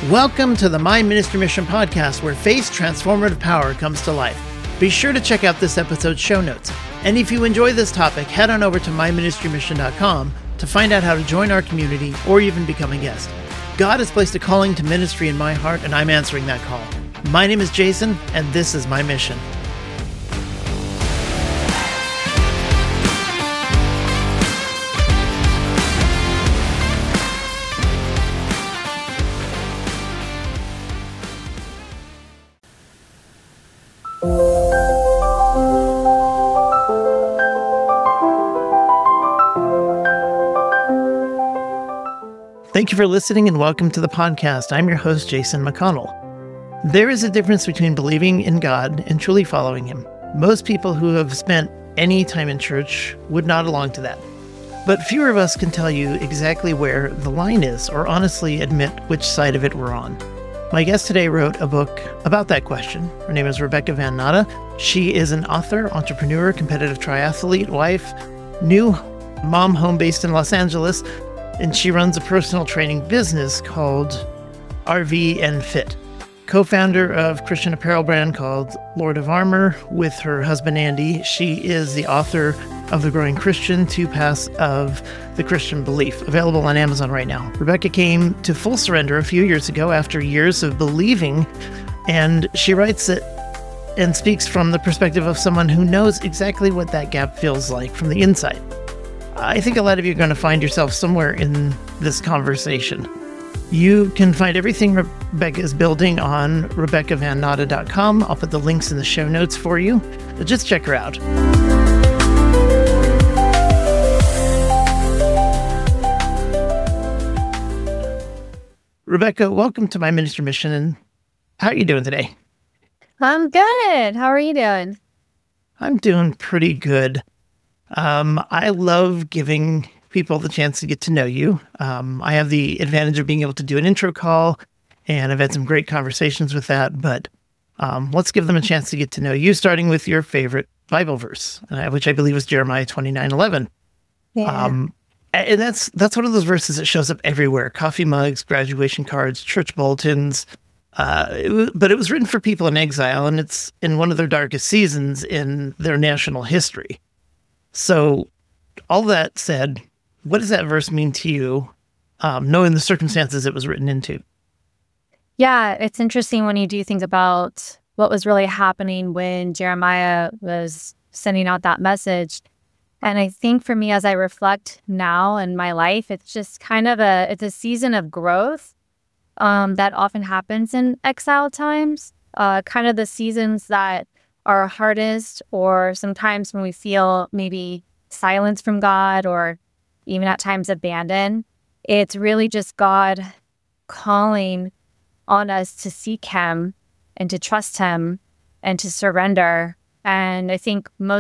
Welcome to the My Ministry Mission podcast, where faith's transformative power comes to life. Be sure to check out this episode's show notes. And if you enjoy this topic, head on over to myministrymission.com to find out how to join our community or even become a guest. God has placed a calling to ministry in my heart, and I'm answering that call. My name is Jason, and this is my mission. Thank you for listening and welcome to the podcast. I'm your host, Jason McConnell. There is a difference between believing in God and truly following Him. Most people who have spent any time in church would nod along to that. But fewer of us can tell you exactly where the line is or honestly admit which side of it we're on. My guest today wrote a book about that question. Her name is Rebecca Van Natta. She is an author, entrepreneur, competitive triathlete, wife, new mom home based in Los Angeles, and she runs a personal training business called RV and Fit. Co-founder of Christian apparel brand called Lord of Armor with her husband Andy. She is the author of The Growing Christian, 2 Paths of the Christian Belief, available on Amazon right now. Rebecca came to full surrender a few years ago after years of believing, and she writes it and speaks from the perspective of someone who knows exactly what that gap feels like from the inside. I think a lot of you are going to find yourself somewhere in this conversation. You can find everything Rebecca is building on RebeccaVanNatta.com. I'll put the links in the show notes for you. But just check her out. Rebecca, welcome to My Ministry Mission. And how are you doing today? I'm good. How are you doing? I'm doing pretty good. I love giving people the chance to get to know you. I have the advantage of being able to do an intro call, and I've had some great conversations with that, but let's give them a chance to get to know you, starting with your favorite Bible verse, which I believe is Jeremiah 29:11. Yeah. And that's one of those verses that shows up everywhere: coffee mugs, graduation cards, church bulletins. But it was written for people in exile, and it's in one of their darkest seasons in their national history. So all that said, what does that verse mean to you, knowing the circumstances it was written into? Yeah, it's interesting when you do think about what was really happening when Jeremiah was sending out that message. And I think for me, as I reflect now in my life, it's just kind of it's a season of growth that often happens in exile times, kind of the seasons that are hardest, or sometimes when we feel maybe silence from God or even at times abandoned. It's really just God calling on us to seek Him and to trust Him and to surrender. And I think one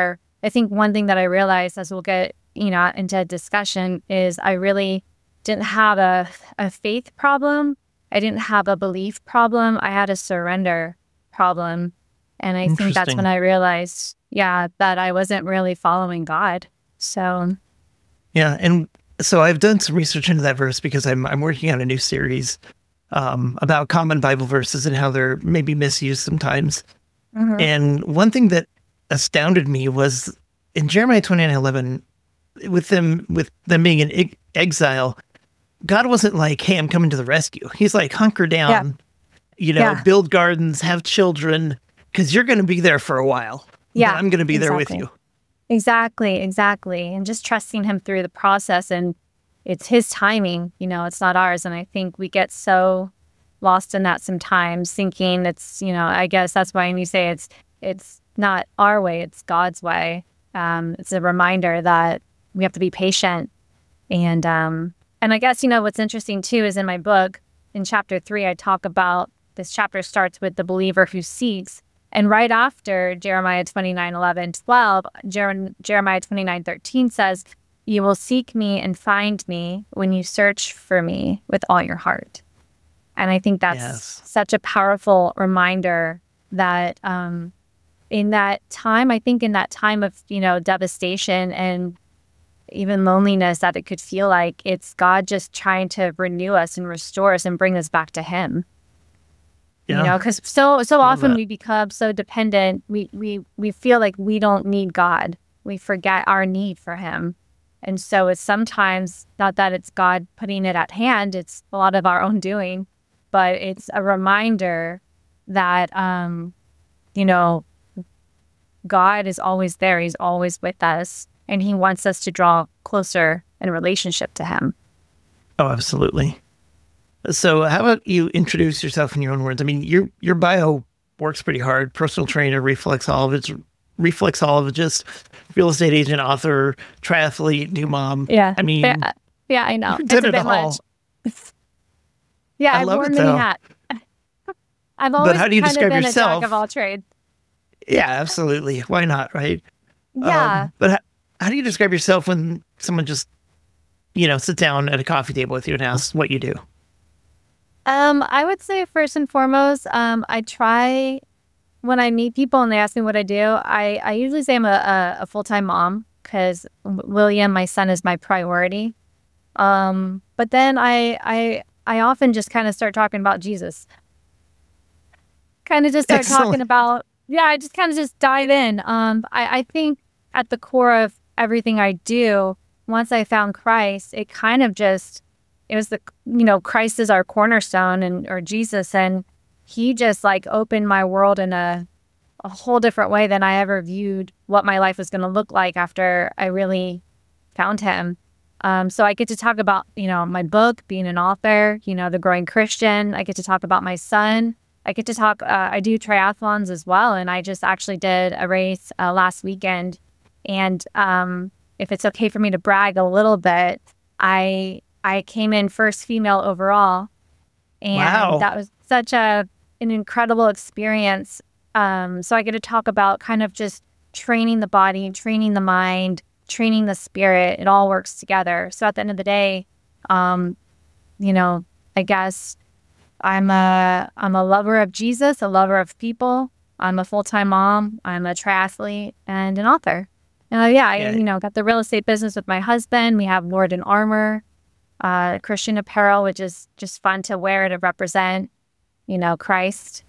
thing that I realized as we'll get, into a discussion is I really didn't have a faith problem. I didn't have a belief problem. I had a surrender problem. And I think that's when I realized, that I wasn't really following God. So. Yeah. And so I've done some research into that verse because I'm working on a new series about common Bible verses and how they're maybe misused sometimes. Mm-hmm. And one thing that astounded me was in Jeremiah 29:11, with them being in exile, God wasn't like, hey, I'm coming to the rescue. He's like, hunker down, build gardens, have children, because you're going to be there for a while. Yeah, I'm going to be there with you. Exactly. And just trusting Him through the process. And it's His timing, it's not ours. And I think we get so lost in that sometimes, thinking it's, I guess that's why when you say it's not our way, it's God's way. It's a reminder that we have to be patient. And I guess, what's interesting too is in my book, in chapter 3, I talk about, this chapter starts with the believer who seeks. And right after Jeremiah 29:11-12, Jeremiah 29:13 says, "You will seek me and find me when you search for me with all your heart." And I think that's such a powerful reminder that in that time of, devastation and even loneliness that it could feel like, it's God just trying to renew us and restore us and bring us back to him. Yeah. Because so Love often that. we become so dependent. We feel like we don't need God. We forget our need for him. And so it's sometimes not that it's God putting it at hand, it's a lot of our own doing, but it's a reminder that, you know, God is always there. He's always with us, and he wants us to draw closer in relationship to him. Oh, absolutely. So how about you introduce yourself in your own words? I mean, your bio works pretty hard. Personal trainer, reflexologist, real estate agent, author, triathlete, new mom. Yeah. I mean, Yeah, I know. you've It's done a it bit all. much. Yeah, I I've love worn it many though. hats. I've But always how do you kind of describe been a jack of yourself? all trades. Yeah, absolutely. Why not, right? Yeah. But how do you describe yourself when someone just, sits down at a coffee table with you and asks what you do? I would say first and foremost, I try when I meet people and they ask me what I do, I usually say I'm a full-time mom because William, my son, is my priority. But then I often just kind of start talking about Jesus. Kind of just start talking Excellent. about, yeah, I just kind of just dive in. I think at the core of everything I do, once I found Christ, it kind of just, it was Christ is our cornerstone or Jesus. And he just like opened my world in a whole different way than I ever viewed what my life was going to look like after I really found him. So I get to talk about, my book, being an author, the growing Christian. I get to talk about my son. I get to talk, I do triathlons as well. And I just actually did a race last weekend. And if it's okay for me to brag a little bit, I came in first female overall. And Wow. that was such an incredible experience. So I get to talk about kind of just training the body, training the mind, training the spirit. It all works together. So at the end of the day, I guess I'm a lover of Jesus, a lover of people. I'm a full-time mom. I'm a triathlete and an author. Yeah, Yeah. I got the real estate business with my husband. We have Lord and Armor, Christian apparel, which is just fun to wear to represent, Christ.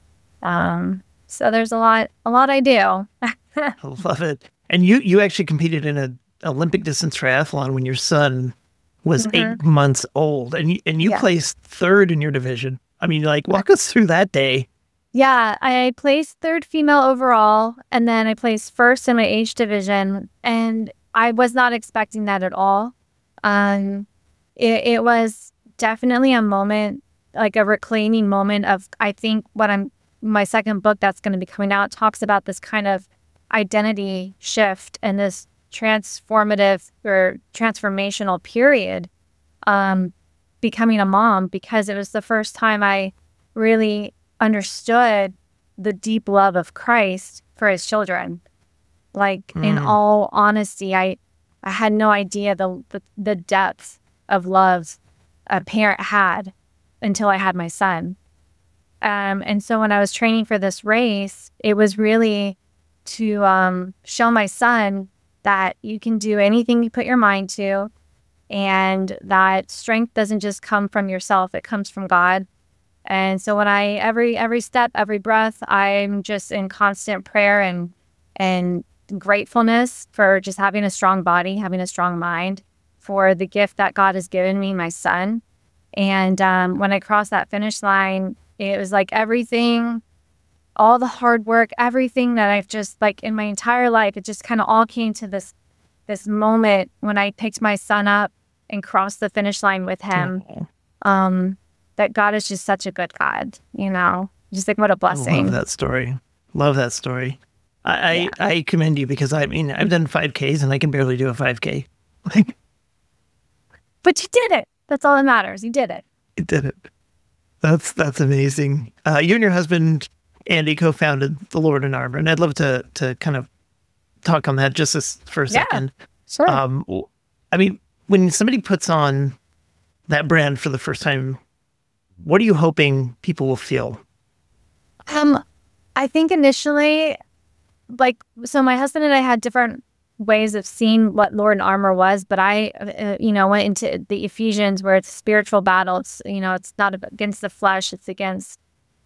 So there's a lot I do. I love it. And you actually competed in an Olympic distance triathlon when your son was hmm 8 months old, and you Yeah. placed third in your division. I mean, like, walk us through that day. Yeah, I placed third female overall, and then I placed first in my age division, and I was not expecting that at all. Um, it was definitely a moment, like a reclaiming moment of, I think my second book that's going to be coming out talks about this kind of identity shift and this transformative or transformational period, becoming a mom, because it was the first time I really understood the deep love of Christ for his children. Like, in Mm. all honesty, I had no idea the depth of love a parent had until I had my son. And so when I was training for this race, it was really to show my son that you can do anything you put your mind to, and that strength doesn't just come from yourself, it comes from God. And so when every step, every breath, I'm just in constant prayer and gratefulness for just having a strong body, having a strong mind, for the gift that God has given me, my son. And when I crossed that finish line, it was like everything, all the hard work, everything that I've just, like, in my entire life, it just kind of all came to this moment when I picked my son up and crossed the finish line with him. Oh, That God is just such a good God, just like, what a I love blessing. that story. Love that story. Yeah. I commend you, because I mean, I've done 5Ks and I can barely do a 5K. Like, But you did it. That's all that matters. You did it. you did it. That's amazing. You and your husband Andy co-founded the Lord and Armor, and I'd love to kind of talk on that for a Yeah. second. Sure. I mean, when somebody puts on that brand for the first time, what are you hoping people will feel? I think initially, like, so my husband and I had different ways of seeing what Lord and Armor was, but I, went into the Ephesians where it's a spiritual battle. It's, it's not against the flesh, it's against,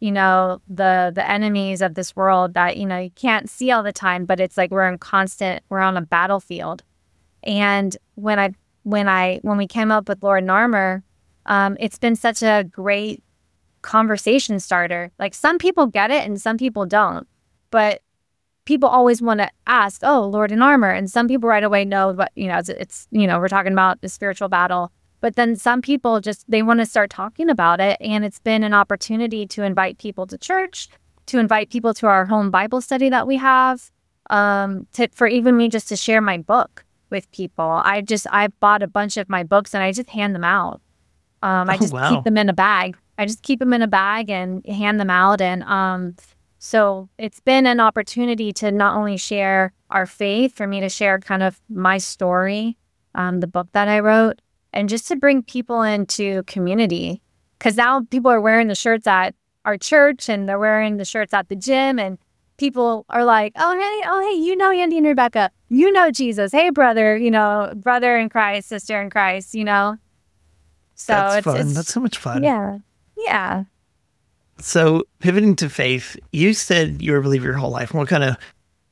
the enemies of this world that, you can't see all the time, but it's like we're on a battlefield. And when we came up with Lord and Armor, it's been such a great conversation starter. Like some people get it and some people don't, but people always want to ask, oh, Lord and Armor. And some people right away know, but, it's we're talking about the spiritual battle. But then some people they want to start talking about it. And it's been an opportunity to invite people to church, to invite people to our home Bible study that we have, for even me just to share my book with people. I bought a bunch of my books and I just hand them out. Keep them in a bag. I just keep them in a bag and hand them out. And, so it's been an opportunity to not only share our faith, for me to share kind of my story, the book that I wrote, and just to bring people into community. Because now people are wearing the shirts at our church and they're wearing the shirts at the gym, and people are like, oh, hey, Andy and Rebecca, Jesus. Hey, brother, brother in Christ, sister in Christ, So that's fun. That's so much fun. Yeah. Yeah. So pivoting to faith, you said you were a believer your whole life. And we'll kind of,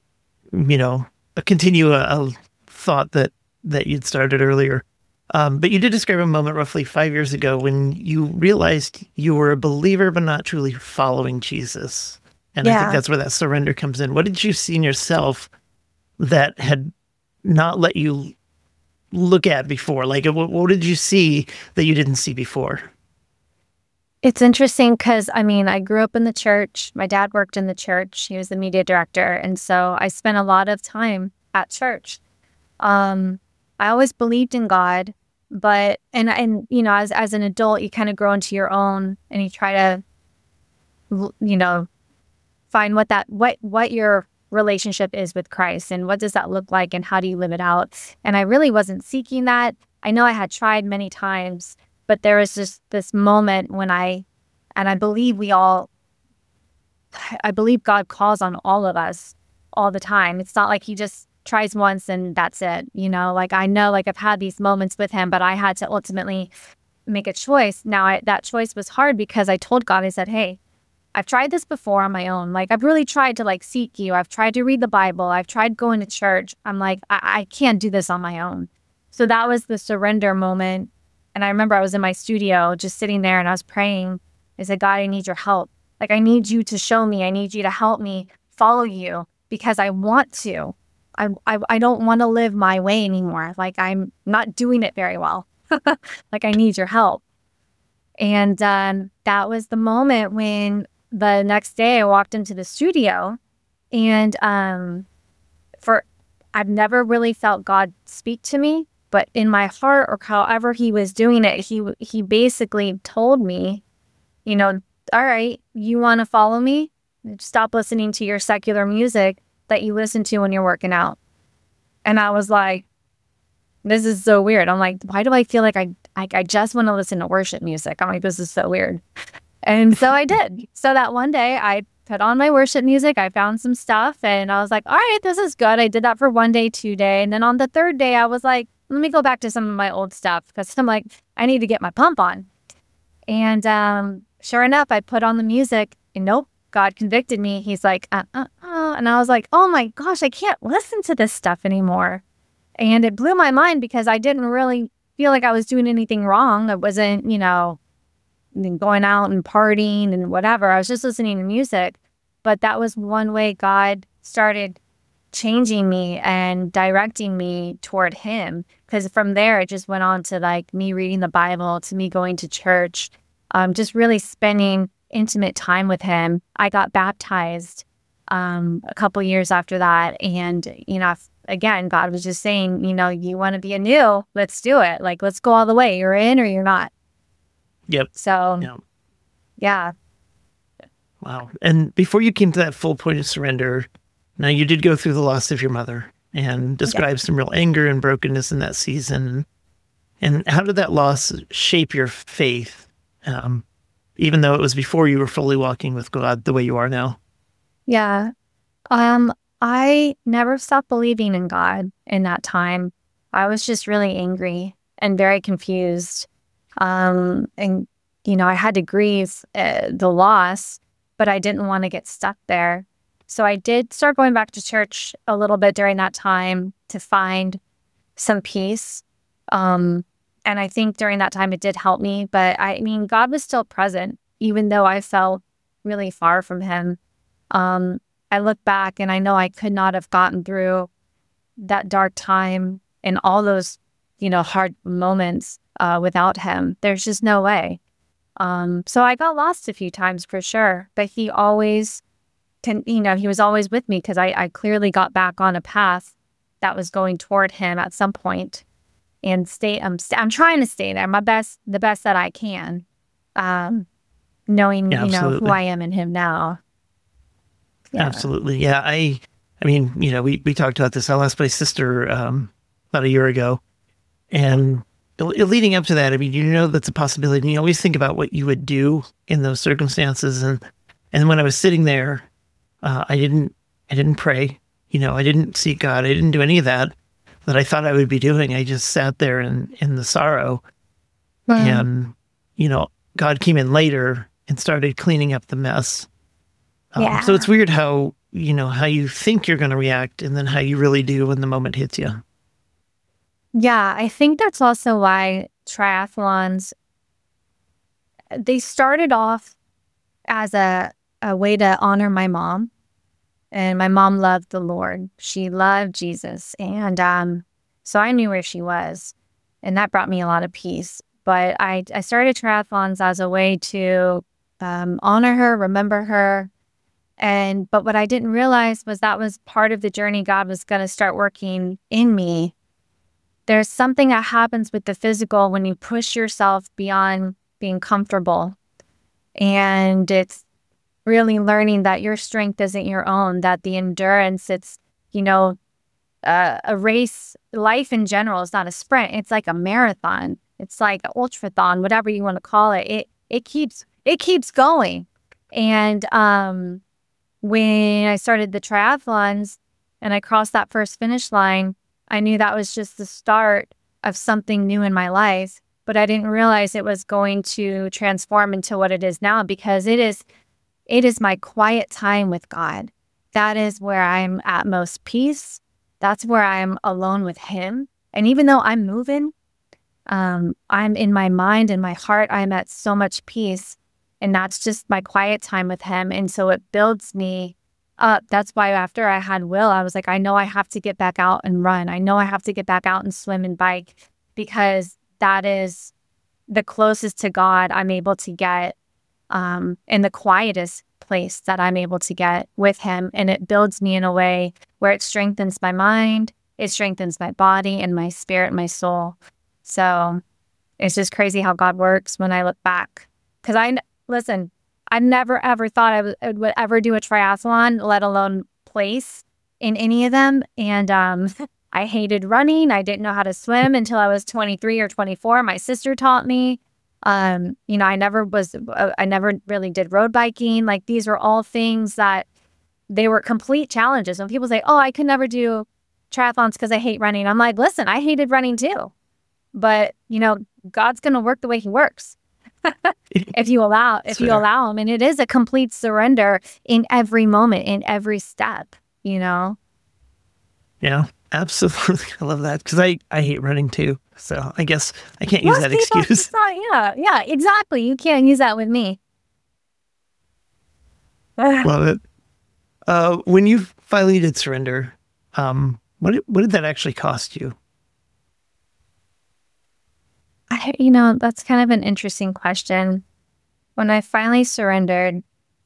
continue a thought that you'd started earlier. But you did describe a moment roughly 5 years ago when you realized you were a believer, but not truly following Jesus. And I think that's where that surrender comes in. What did you see in yourself that had not let you look at before? Like, what did you see that you didn't see before? It's interesting because, I grew up in the church. My dad worked in the church. He was the media director. And so I spent a lot of time at church. I always believed in God, but, as an adult, you kind of grow into your own and you try to, find what your relationship is with Christ and what does that look like and how do you live it out? And I really wasn't seeking that. I know I had tried many times, but there was just this moment when I believe God calls on all of us all the time. It's not like he just tries once and that's it. Like I know, like I've had these moments with him, but I had to ultimately make a choice. Now that choice was hard because I told God, I said, hey, I've tried this before on my own. Like I've really tried to seek you. I've tried to read the Bible. I've tried going to church. I'm like, I can't do this on my own. So that was the surrender moment. And I remember I was in my studio just sitting there and I was praying. I said, God, I need your help. Like, I need you to show me. I need you to help me follow you because I want to. I don't want to live my way anymore. Like, I'm not doing it very well. Like, I need your help. And that was the moment when the next day I walked into the studio and I've never really felt God speak to me. But in my heart, or however he was doing it, he basically told me, all right, you want to follow me? Stop listening to your secular music that you listen to when you're working out. And I was like, this is so weird. I'm like, why do I feel like I just want to listen to worship music? I'm like, this is so weird. And so I did. So that one day I put on my worship music. I found some stuff and I was like, all right, this is good. I did that for 1 day, 2 day. And then on the third day, I was like, let me go back to some of my old stuff because I'm like, I need to get my pump on. And sure enough, I put on the music and nope, God convicted me. He's like, And I was like, oh my gosh, I can't listen to this stuff anymore. And it blew my mind because I didn't really feel like I was doing anything wrong. I wasn't, going out and partying and whatever. I was just listening to music. But that was one way God started changing me and directing me toward him. Because from there, it just went on to me reading the Bible, to me going to church, just really spending intimate time with him. I got baptized a couple years after that. And, again, God was just saying, you want to be anew, let's do it. Like, let's go all the way. You're in or you're not. Yep. So, yeah. Wow. And before you came to that full point of surrender, now you did go through the loss of your mother and describe some real anger and brokenness in that season. And how did that loss shape your faith, even though it was before you were fully walking with God the way you are now? Yeah. I never stopped believing in God in that time. I was just really angry and very confused. And, I had to grieve the loss, but I didn't want to get stuck there. So I did start going back to church a little bit during that time to find some peace. And I think during that time it did help me. But I mean, God was still present, even though I felt really far from him. I look back and I know I could not have gotten through that dark time and all those, hard moments without him. There's just no way. So I got lost a few times for sure, but he always he was always with me because I clearly got back on a path that was going toward him at some point, and I'm trying to stay there, the best that I can, knowing, Yeah, who absolutely. I am in him now. Yeah. Absolutely. Yeah. I mean, we talked about this. I lost my sister about a year ago. And leading up to that, I mean, that's a possibility. And you always think about what you would do in those circumstances. And when I was sitting there, I didn't pray. I didn't seek God. I didn't do any of that I thought I would be doing. I just sat there in the sorrow. And, God came in later and started cleaning up the mess. Yeah. So it's weird how you think you're going to react and then how you really do when the moment hits you. Yeah, I think that's also why triathlons, they started off as a way to honor my mom. And my mom loved the Lord. She loved Jesus. And so I knew where she was. And that brought me a lot of peace. But I started triathlons as a way to honor her, remember her. But what I didn't realize was that was part of the journey God was going to start working in me. There's something that happens with the physical when you push yourself beyond being comfortable. And it's really learning that your strength isn't your own, that the endurance, it's, a race. Life in general is not a sprint. It's like a marathon. It's like an ultrathon, whatever you want to call it. It keeps going. And when I started the triathlons and I crossed that first finish line, I knew that was just the start of something new in my life. But I didn't realize it was going to transform into what it is now, because it is my quiet time with God. That is where I'm at most peace. That's where I'm alone with him. And even though I'm moving, I'm in my mind and my heart, I'm at so much peace. And that's just my quiet time with him. And so it builds me up. That's why after I had Will, I was like, I know I have to get back out and run. I know I have to get back out and swim and bike, because that is the closest to God I'm able to get, in the quietest place that I'm able to get with him. And it builds me in a way where it strengthens my mind, it strengthens my body and my spirit and my soul. So it's just crazy how God works when I look back. Because I never ever thought I would ever do a triathlon, let alone place in any of them. And I hated running. I didn't know how to swim until I was 23 or 24. My sister taught me. I never really did road biking. Like, these were all things that they were complete challenges. When people say, oh, I could never do triathlons because I hate running, I'm like, listen, I hated running too. But, God's going to work the way he works. if you allow him. And it is a complete surrender in every moment, in every step, Yeah, absolutely. I love that, because I hate running too. So I guess I can't use that excuse. Yeah, exactly. You can't use that with me. Love it. When you finally did surrender, what did that actually cost you? That's kind of an interesting question. When I finally surrendered,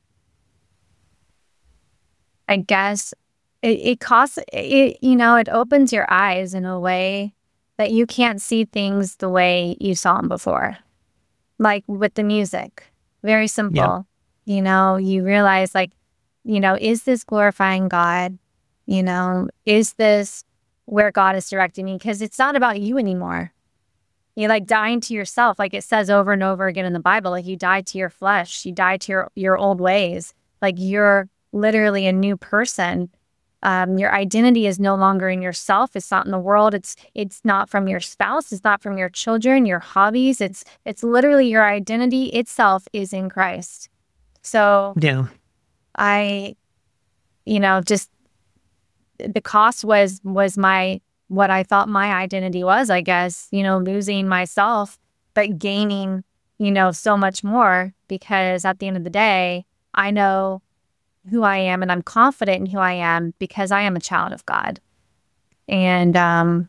I guess it costs, it opens your eyes in a way that you can't see things the way you saw them before. Like with the music, very simple. Yeah. You realize, is this glorifying God? Is this where God is directing me? Because it's not about you anymore. You're dying to yourself, like it says over and over again in the Bible. Like, you die to your flesh, you die to your old ways. Like, you're literally a new person Your identity is no longer in yourself. It's not in the world. It's not from your spouse. It's not from your children, your hobbies. It's literally your identity itself is in Christ. So Yeah. I, just the cost was what I thought my identity was, I guess, losing myself, but gaining, so much more, because at the end of the day, I know who I am and I'm confident in who I am because I am a child of God. And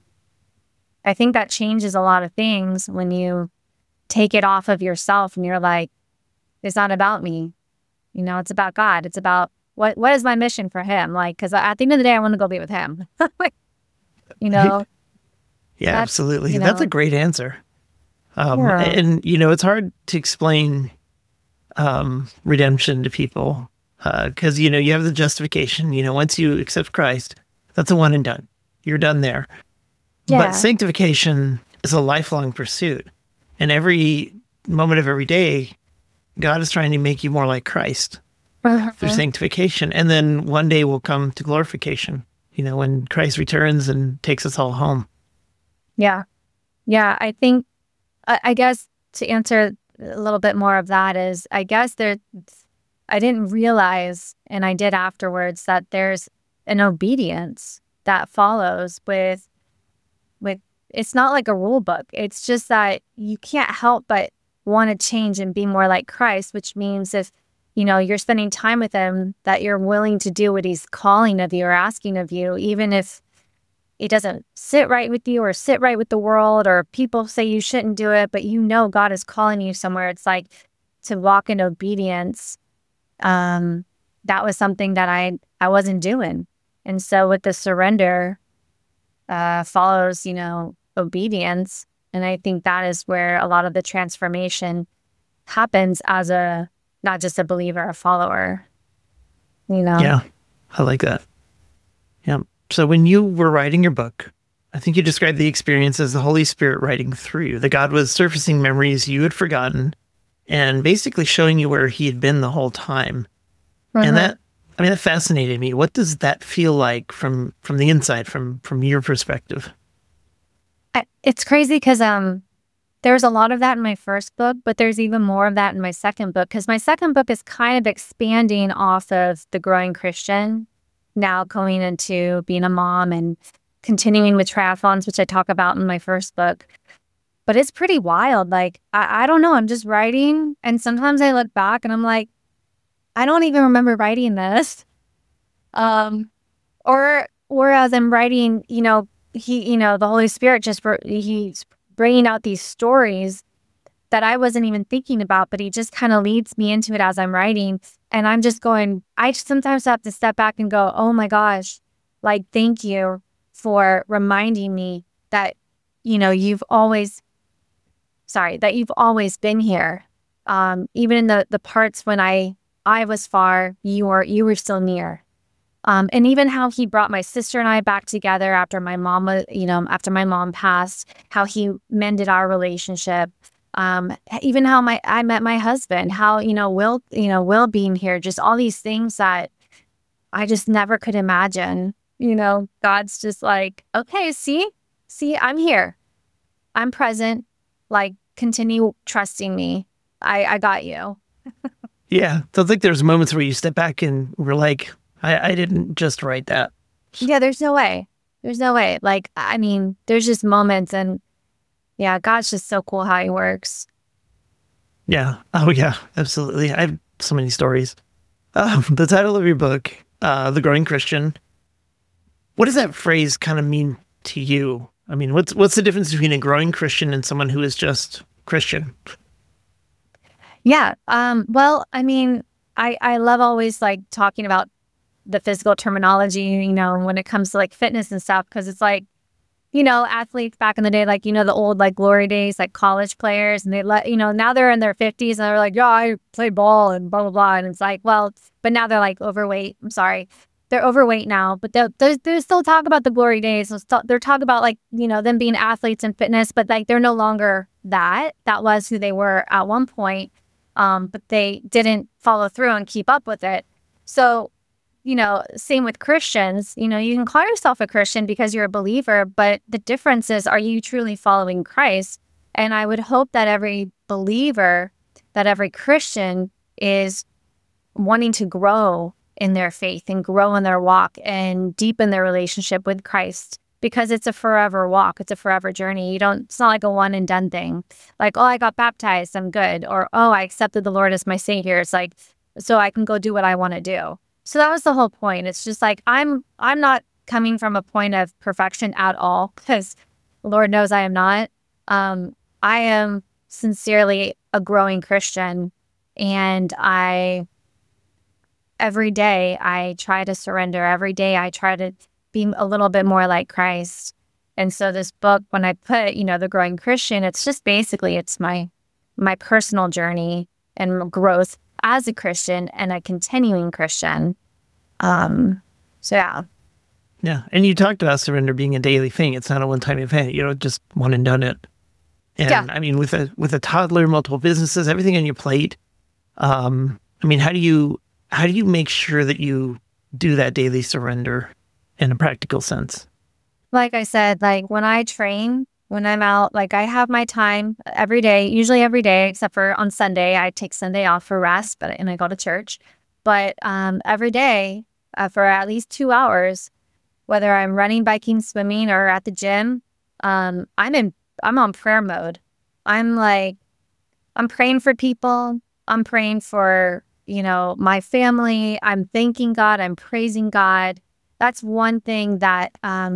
I think that changes a lot of things when you take it off of yourself and you're like, it's not about me. It's about God. It's about what is my mission for him? Like, because at the end of the day, I want to go be with him. Yeah, that's, absolutely. That's a great answer. Yeah. And, it's hard to explain redemption to people because, you have the justification. Once you accept Christ, that's a one and done. You're done there. Yeah. But sanctification is a lifelong pursuit. And every moment of every day, God is trying to make you more like Christ through sanctification. And then one day we'll come to glorification, when Christ returns and takes us all home. Yeah. Yeah. I think, I guess to answer a little bit more of that is, I guess I didn't realize, and I did afterwards, that there's an obedience that follows with, it's not like a rule book. It's just that you can't help but want to change and be more like Christ, which means if, you're spending time with him, that you're willing to do what he's calling of you or asking of you, even if it doesn't sit right with you or sit right with the world, or people say you shouldn't do it, but God is calling you somewhere. It's like to walk in obedience. That was something that I wasn't doing. And so with the surrender follows, obedience. And I think that is where a lot of the transformation happens as not just a believer, a follower, Yeah, I like that. Yeah. So when you were writing your book, I think you described the experience as the Holy Spirit writing through you. That God was surfacing memories you had forgotten and basically showing you where he had been the whole time. And that fascinated me. What does that feel like from the inside, from your perspective? It's crazy because there's a lot of that in my first book, but there's even more of that in my second book, because my second book is kind of expanding off of the growing Christian, now going into being a mom and continuing with triathlons, which I talk about in my first book. But it's pretty wild. Like, I don't know. I'm just writing, and sometimes I look back and I'm like, I don't even remember writing this. Or as I'm writing, the Holy Spirit he's bringing out these stories that I wasn't even thinking about, but he just kind of leads me into it as I'm writing. And I'm just going, I sometimes have to step back and go, oh my gosh, like, thank you for reminding me that, you've always been here. Even in the parts when I was far, you were still near. And even how he brought my sister and I back together after my mom passed, how he mended our relationship. Even how I met my husband, how, Will being here, just all these things that I just never could imagine. God's just like, okay, see, I'm here. I'm present. Like, continue trusting me. I got you. Yeah. So I think there's moments where you step back and we're like, I didn't just write that. Yeah, there's no way. Like, I mean, there's just moments, and yeah, God's just so cool how he works. Yeah. Oh, yeah, absolutely. I have so many stories. The title of your book, The Growing Christian, what does that phrase kind of mean to you? I mean, what's the difference between a growing Christian and someone who is just Christian? Yeah. Well, I mean, I love always like talking about the physical terminology, when it comes to like fitness and stuff, because it's like, athletes back in the day, like, the old like glory days, like college players, and they now they're in their 50s and they're like, yeah, I played ball and blah, blah, blah. And it's like, well, but now they're like overweight. I'm sorry. They're overweight now, but they still talk about the glory days. They're talking about like, them being athletes and fitness, but like they're no longer that. That was who they were at one point. But they didn't follow through and keep up with it. So, same with Christians. You can call yourself a Christian because you're a believer, but the difference is, are you truly following Christ? And I would hope that every believer, that every Christian is wanting to grow in their faith and grow in their walk and deepen their relationship with Christ, because it's a forever walk. It's a forever journey. It's not like a one and done thing. Like, oh, I got baptized, I'm good. Or, oh, I accepted the Lord as my Savior. It's like, so I can go do what I want to do. So that was the whole point. It's just like, I'm not coming from a point of perfection at all, because Lord knows I am not. I am sincerely a growing Christian, and every day I try to surrender. Every day I try to be a little bit more like Christ. And so this book, when I put, the growing Christian, it's just basically, it's my personal journey and growth as a Christian and a continuing Christian. So yeah. Yeah. And you talked about surrender being a daily thing. It's not a one-time event. You don't just one and done it. And Yeah. I mean, with a toddler, multiple businesses, everything on your plate, I mean, how do you make sure that you do that daily surrender in a practical sense? Like I said, like when I train, when I'm out, like I have my time every day, usually every day, except for on Sunday. I take Sunday off for rest, and I go to church. But every day for at least 2 hours, whether I'm running, biking, swimming, or at the gym, I'm on prayer mode. I'm praying for people. I'm praying for, my family. I'm thanking God. I'm praising God. That's one thing that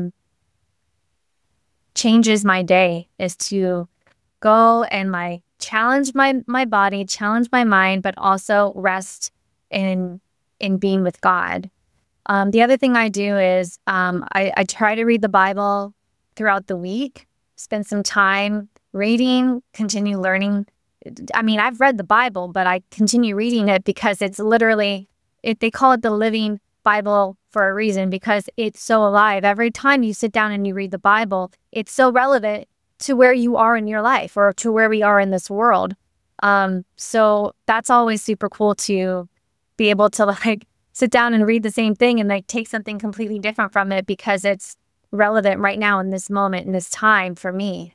changes my day, is to go and challenge my body, challenge my mind, but also rest in being with God. The other thing I do is I try to read the Bible throughout the week, spend some time reading, continue learning. I mean, I've read the Bible, but I continue reading it because it's literally, they call it the living Bible for a reason, because it's so alive. Every time you sit down and you read the Bible, it's so relevant to where you are in your life or to where we are in this world. So that's always super cool to be able to sit down and read the same thing and take something completely different from it, because it's relevant right now in this moment, in this time for me.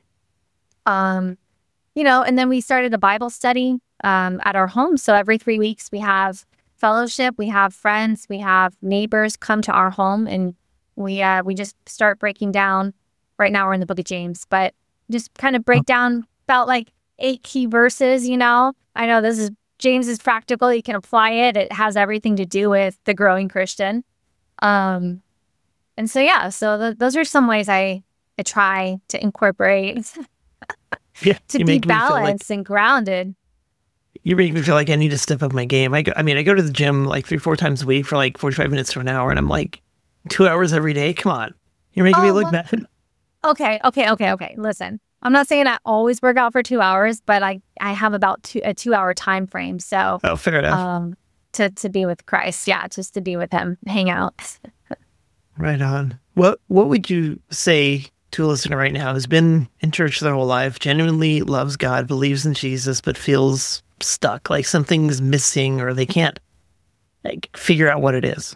And then we started a Bible study at our home. So every 3 weeks we have fellowship, we have friends, we have neighbors come to our home, and we just start breaking down. Right now we're in the book of James, but just kind of break down about 8 key verses. I know James is practical. You can apply it. It has everything to do with the growing Christian. And so, yeah, those are some ways I try to incorporate to be balanced and grounded. You make me feel like I need to step up my game. I go to the gym 3-4 times a week for 45 minutes to an hour, and I'm 2 hours every day. Come on. You're making me look bad. Okay. Listen, I'm not saying I always work out for 2 hours, but I have about a 2 hour time frame. So, fair enough. To be with Christ. Yeah. Just to be with him, hang out. Right on. What would you say to a listener right now who's been in church their whole life, genuinely loves God, believes in Jesus, but feels stuck, like something's missing, or they can't figure out what it is?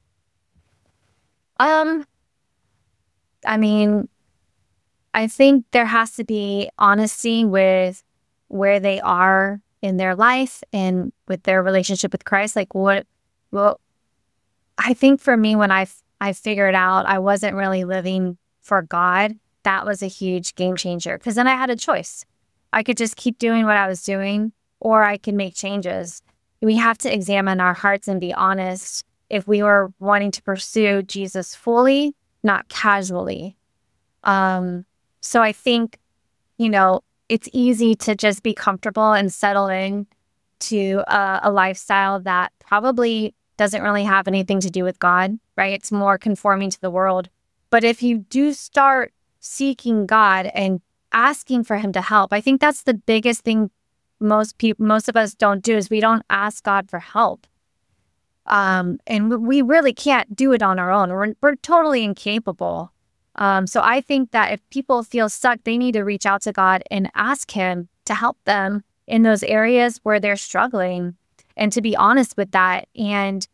I mean, I think there has to be honesty with where they are in their life and with their relationship with Christ. I think for me, when I figured out I wasn't really living for God, that was a huge game changer, because then I had a choice. I could just keep doing what I was doing, or I could make changes. We have to examine our hearts and be honest if we were wanting to pursue Jesus fully, not casually. So I think, it's easy to just be comfortable and settle in to a lifestyle that probably doesn't really have anything to do with God, right? It's more conforming to the world. But if you do start seeking God and asking for him to help, I think that's the biggest thing most of us don't do, is we don't ask God for help. And we really can't do it on our own. We're totally incapable. So I think that if people feel stuck, they need to reach out to God and ask him to help them in those areas where they're struggling, and to be honest with that. And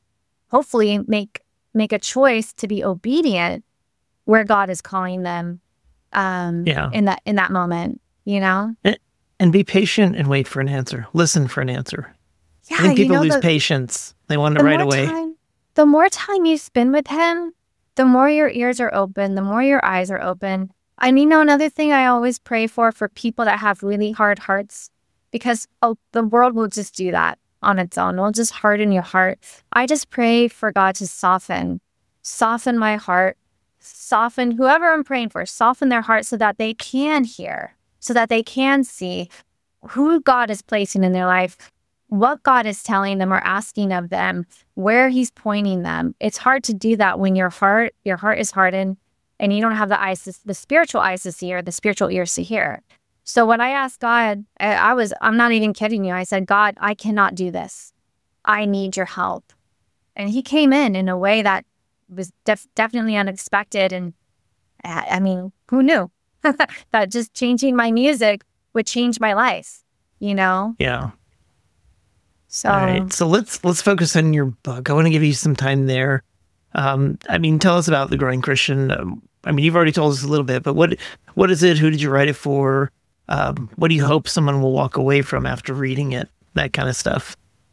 hopefully make a choice to be obedient where God is calling them in that moment, you know? And be patient and wait for an answer. Listen for an answer. Yeah, I think people lose patience. They want it right away. The more time you spend with him, the more your ears are open, the more your eyes are open. And another thing I always pray for people that have really hard hearts, because the world will just do that on its own. It'll just harden your heart. I just pray for God to soften my heart, soften whoever I'm praying for, soften their heart so that they can hear, so that they can see who God is placing in their life, what God is telling them or asking of them, where he's pointing them. It's hard to do that when your heart is hardened and you don't have the spiritual eyes to see or the spiritual ears to hear. So when I asked God, I'm not even kidding you. I said, God, I cannot do this. I need your help. And he came in a way that was definitely unexpected. And I mean, who knew that just changing my music would change my life, you know? Yeah. So, all right. So let's focus on your book. I want to give you some time there. I mean, tell us about The Growing Christian. I mean, you've already told us a little bit, but what is it? Who did you write it for? What do you hope someone will walk away from after reading it? That kind of stuff.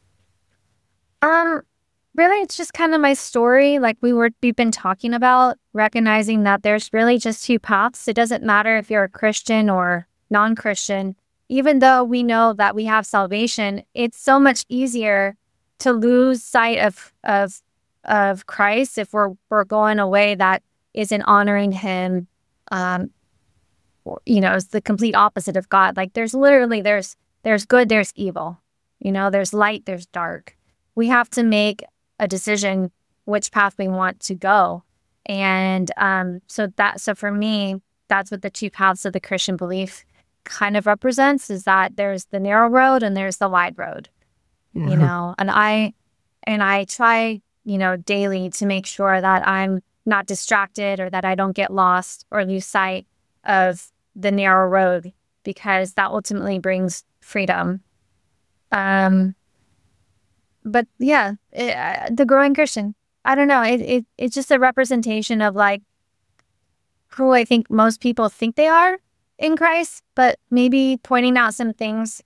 Really, it's just kind of my story. Like we've been talking about, recognizing that there's really just two paths. It doesn't matter if you're a Christian or non-Christian. Even though we know that we have salvation, it's so much easier to lose sight of Christ if we're going a way that isn't honoring him. It's the complete opposite of God. Like there's good, there's evil. There's light, there's dark. We have to make a decision which path we want to go. And so for me, that's what the two paths of the Christian belief kind of represents, is that there's the narrow road and there's the wide road. Mm-hmm. And I try, daily to make sure that I'm not distracted or that I don't get lost or lose sight of the narrow road, because that ultimately brings freedom. But yeah, The Growing Christian, I don't know. It's just a representation of like who I think most people think they are in Christ, but maybe pointing out some things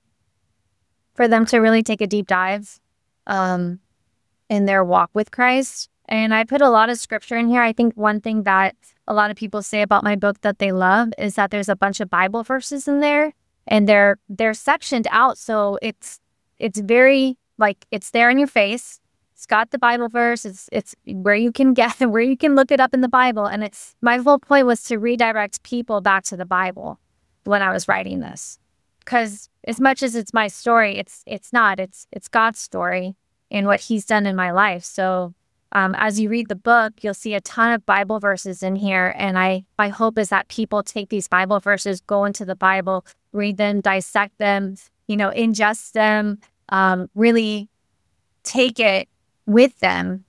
for them to really take a deep dive in their walk with Christ. And I put a lot of scripture in here. I think one thing that a lot of people say about my book that they love is that there's a bunch of Bible verses in there, and they're sectioned out. So it's very like it's there in your face. It's got the Bible verse. It's where you can get and where you can look it up in the Bible. And it's my whole point was to redirect people back to the Bible when I was writing this, because as much as it's my story, it's not. It's God's story and what he's done in my life. So as you read the book, you'll see a ton of Bible verses in here. And my hope is that people take these Bible verses, go into the Bible, read them, dissect them, ingest them, really take it with them,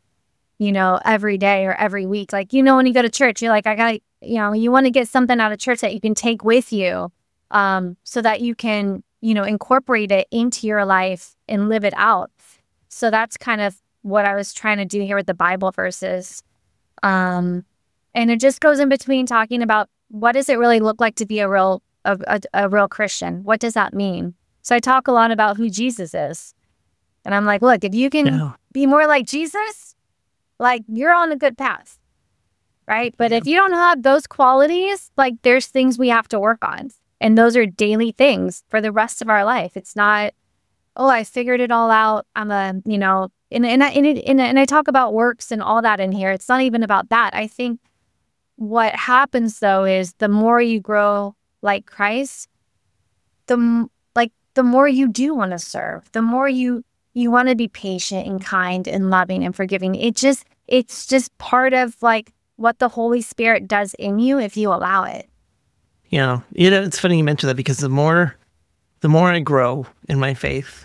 every day or every week. Like, when you go to church, you're like, you want to get something out of church that you can take with you, so that you can, incorporate it into your life and live it out. So that's kind of what I was trying to do here with the Bible verses. And it just goes in between talking about what does it really look like to be a real Christian? What does that mean? So I talk a lot about who Jesus is. And I'm like, look, if you can be more like Jesus, like you're on a good path, right? But if you don't have those qualities, like there's things we have to work on. And those are daily things for the rest of our life. It's not, I figured it all out. I'm and I talk about works and all that in here. It's not even about that. I think what happens though is the more you grow like Christ, the more you do want to serve, the more you want to be patient and kind and loving and forgiving. It's just part of like what the Holy Spirit does in you if you allow it. Yeah. It's funny you mentioned that, because the more I grow in my faith,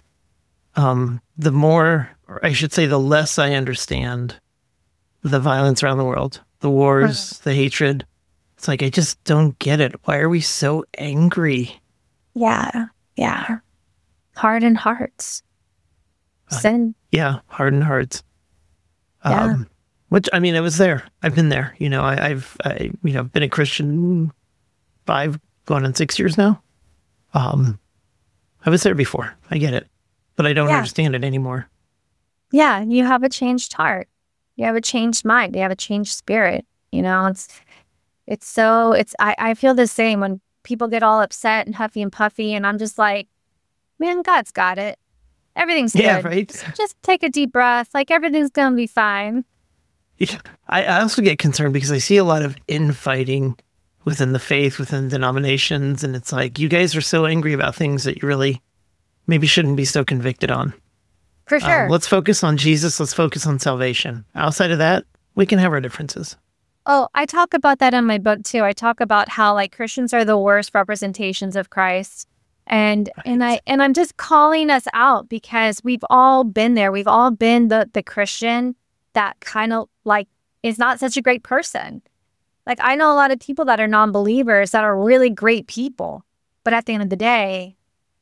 the more, or I should say, the less I understand the violence around the world, the wars, the hatred. It's like, I just don't get it. Why are we so angry? Yeah. Hardened hearts. Sin. Hardened hearts. Yeah. Which, I mean, I was there. I've been there. I've been a Christian 5, going on 6 years now. I was there before. I get it, but I don't Yeah. understand it anymore. Yeah. You have a changed heart. You have a changed mind. You have a changed spirit. I feel the same when people get all upset and huffy and puffy, and I'm just like, man, God's got it. Everything's good. Yeah, right. Just take a deep breath. Like, everything's going to be fine. Yeah. I also get concerned because I see a lot of infighting within the faith, within denominations, and it's like, you guys are so angry about things that you really maybe shouldn't be so convicted on. For sure. Let's focus on Jesus. Let's focus on salvation. Outside of that, we can have our differences. Oh, I talk about that in my book too. I talk about how like Christians are the worst representations of Christ. And I'm just calling us out because we've all been there. We've all been the Christian that kind of like is not such a great person. Like, I know a lot of people that are non-believers that are really great people. But at the end of the day,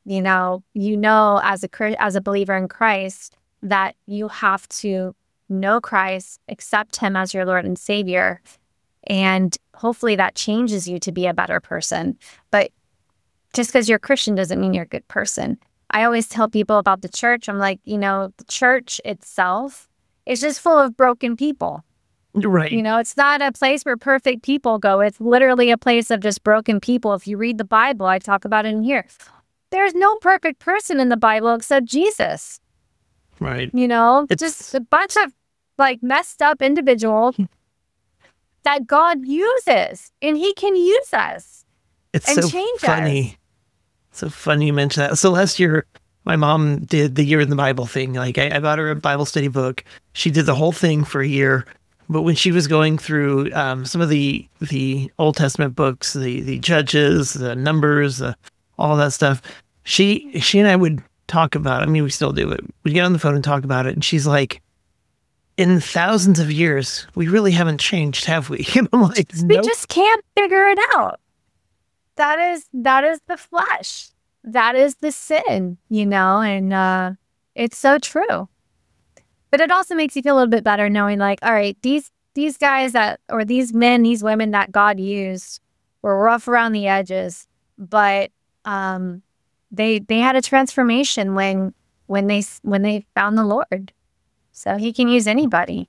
as a believer in Christ, that you have to know Christ, accept him as your Lord and Savior. And hopefully that changes you to be a better person. But just because you're a Christian doesn't mean you're a good person. I always tell people about the church. I'm like, the church itself is just full of broken people. Right. It's not a place where perfect people go. It's literally a place of just broken people. If you read the Bible, I talk about it in here. There's no perfect person in the Bible except Jesus. Right. It's just a bunch of like messed up individuals that God uses, and he can use us. It's and so change funny. us. So funny you mentioned that. So last year, my mom did the Year in the Bible thing. Like, I bought her a Bible study book. She did the whole thing for a year. But when she was going through some of the Old Testament books, the Judges, the Numbers, all that stuff, she and I would talk about it. I mean, we still do it. We'd get on the phone and talk about it. And she's like, in thousands of years, we really haven't changed, have we? And I'm like, We nope. just can't figure it out. That is the flesh. That is the sin, and it's so true. But it also makes you feel a little bit better knowing, like, all right, these guys or these men, these women that God used were rough around the edges, but they had a transformation when they found the Lord. So he can use anybody.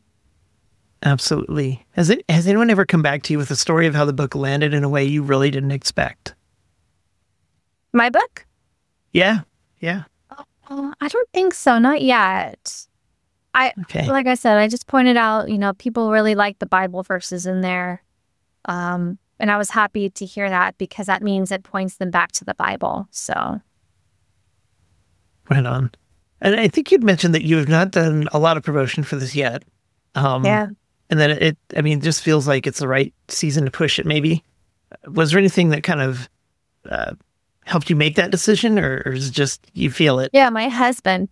Absolutely. Has anyone ever come back to you with a story of how the book landed in a way you really didn't expect? My book? Yeah. I don't think so. Not yet. Okay. Like I said, I just pointed out, people really like the Bible verses in there. And I was happy to hear that because that means it points them back to the Bible. So. Right on. And I think you'd mentioned that you have not done a lot of promotion for this yet. Yeah. And then it just feels like it's the right season to push it, maybe. Was there anything that kind of helped you make that decision, or is it just you feel it? Yeah, my husband.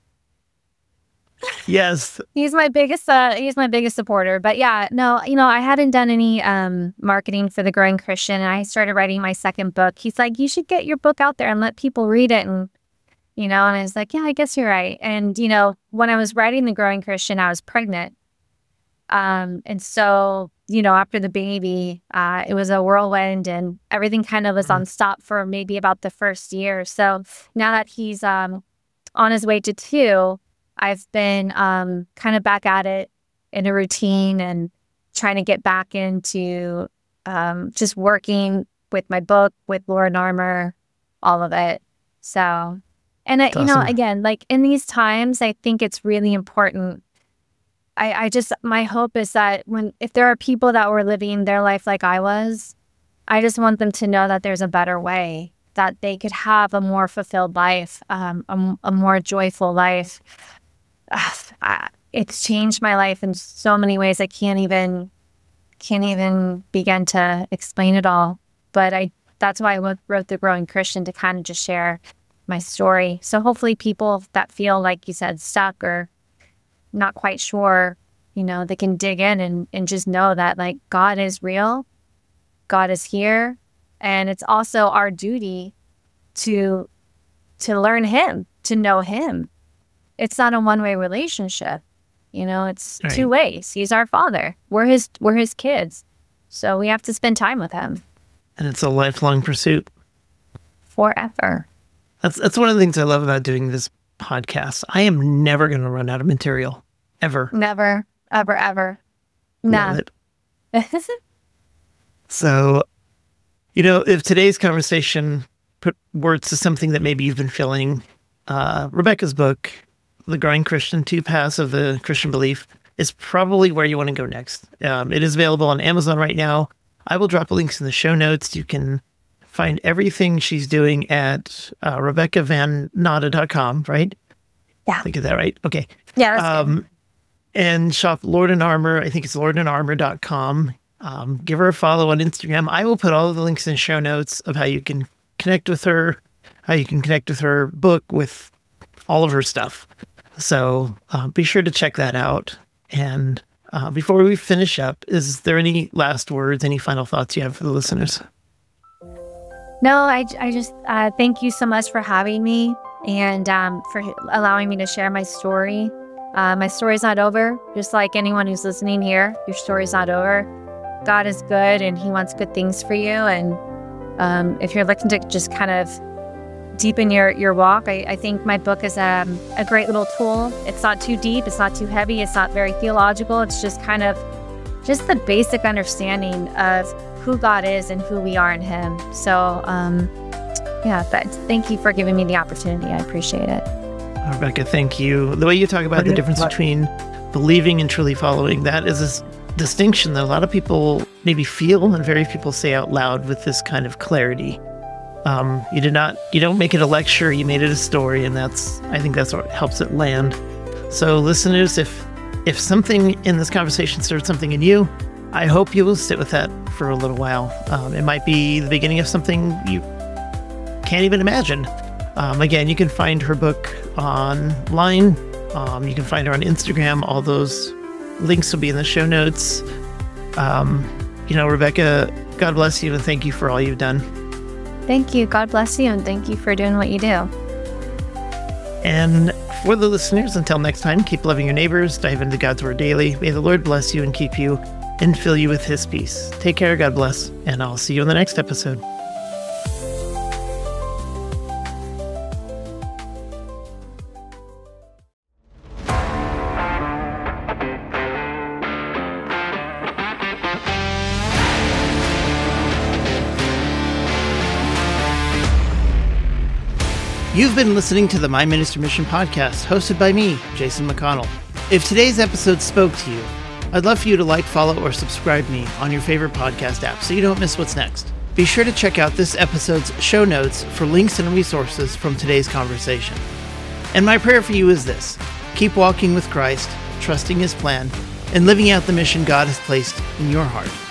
Yes. He's my biggest supporter. But yeah, no, I hadn't done any marketing for The Growing Christian, and I started writing my second book. He's like, you should get your book out there and let people read it. And and I was like, yeah, I guess you're right. And when I was writing The Growing Christian, I was pregnant. And so, after the baby, it was a whirlwind and everything kind of was on stop for maybe about the first year. So now that he's on his way to 2, I've been kind of back at it in a routine and trying to get back into just working with my book, with Lord Armor, all of it. So, and Awesome. again, like in these times, I think it's really important. My hope is that if there are people that were living their life like I was, I just want them to know that there's a better way, that they could have a more fulfilled life, a more joyful life. It's changed my life in so many ways. I can't even begin to explain it all. But that's why I wrote The Growing Christian, to kind of just share my story. So hopefully people that feel, like you said, stuck or not quite sure, they can dig in and just know that, like, God is real, God is here, and it's also our duty to learn him, to know him. It's not a one-way relationship. It's Right. two ways. He's our father. We're his kids. So we have to spend time with him And it's a lifelong pursuit. forever. That's one of the things I love about doing this podcast. I am never going to run out of material, ever. Never, ever, ever. Love Nah. it. So, if today's conversation put words to something that maybe you've been feeling, Rebecca's book, The Growing Christian, 2 Paths of the Christian Belief, is probably where you want to go next. It is available on Amazon right now. I will drop links in the show notes. You can find everything she's doing at RebeccaVanNada.com, right? Yeah. Did I get that right? Okay. Yeah. That's good. And shop Lord and Armor. I think it's LordandArmor.com. Give her a follow on Instagram. I will put all of the links in show notes of how you can connect with her, how you can connect with her book, with all of her stuff. So be sure to check that out. And before we finish up, is there any last words, any final thoughts you have for the listeners? No, I just thank you so much for having me and for allowing me to share my story. My story's not over. Just like anyone who's listening here, your story's not over. God is good and he wants good things for you. And if you're looking to just kind of deepen your walk, I think my book is a great little tool. It's not too deep. It's not too heavy. It's not very theological. It's just kind of just the basic understanding of who God is and who we are in him. So, but thank you for giving me the opportunity. I appreciate it. Rebecca, thank you. The way you talk about the difference between believing and truly following, that is a distinction that a lot of people maybe feel and very few people say out loud with this kind of clarity. You don't make it a lecture, you made it a story, and I think that's what helps it land. So listeners, if something in this conversation stirred something in you, I hope you will sit with that for a little while. It might be the beginning of something you can't even imagine. Again, you can find her book online. You can find her on Instagram. All those links will be in the show notes. Rebecca, God bless you and thank you for all you've done. Thank you. God bless you. And thank you for doing what you do. And for the listeners, until next time, keep loving your neighbors, dive into God's Word daily. May the Lord bless you and keep you and fill you with his peace. Take care, God bless, and I'll see you in the next episode. You've been listening to the My Minister Mission podcast, hosted by me, Jason McConnell. If today's episode spoke to you, I'd love for you to like, follow, or subscribe me on your favorite podcast app so you don't miss what's next. Be sure to check out this episode's show notes for links and resources from today's conversation. And my prayer for you is this: keep walking with Christ, trusting his plan, and living out the mission God has placed in your heart.